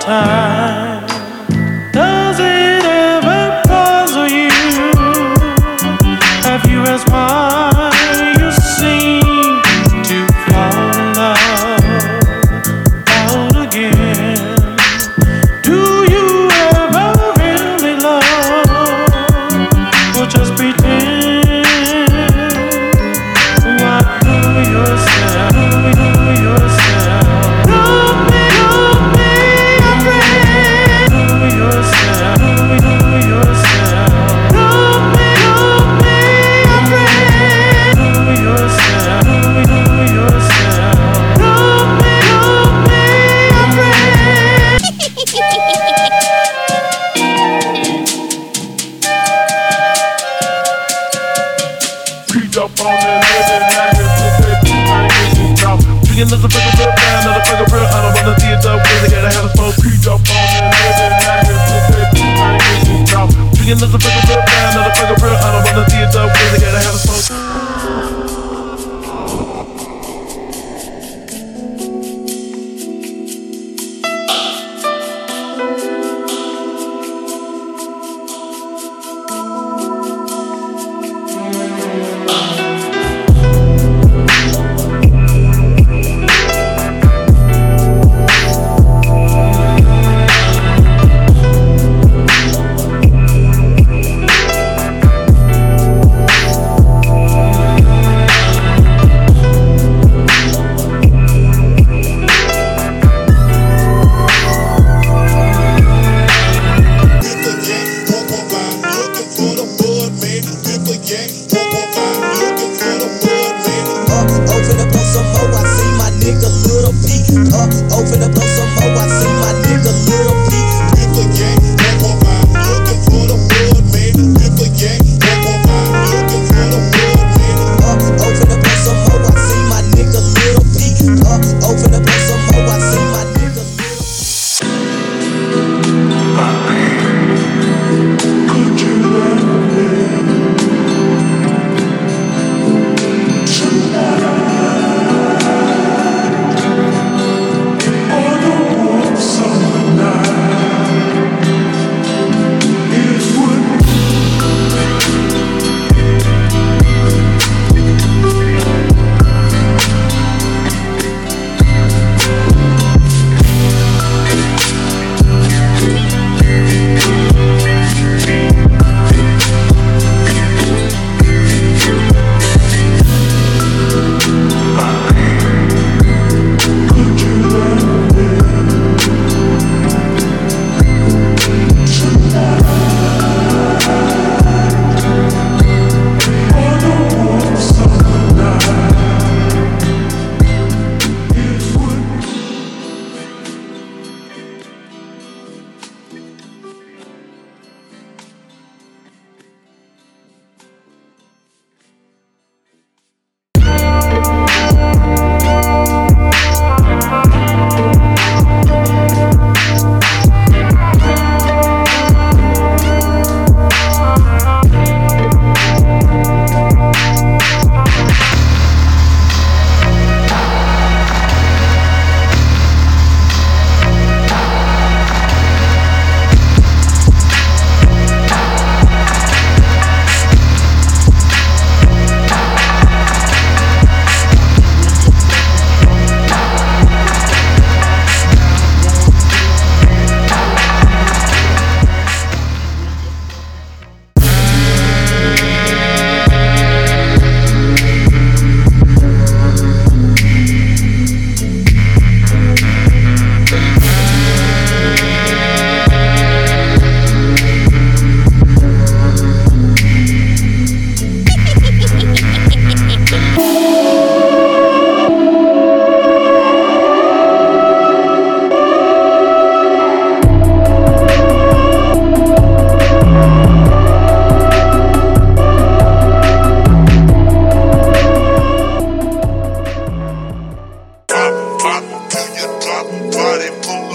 time. Does it ever puzzle you? Have you asked why you seem to fall in love out again? Do you ever really love or just pretend? Why fool yourself? Fool yourself. Don't be a friend. Fool yourself. Fool yourself. Don't be a friend. Fool yourself. Fool yourself. Don't be a friend. Creeped up on that living like a drinking another fucking real bad, another fucking real. I don't wanna see it up, really gotta have a smoke. Creeped up on that living like a drinking another fucking real bad, another fucking real. I don't wanna see it up, really gotta have a smoke. Drop, till you drop, body move.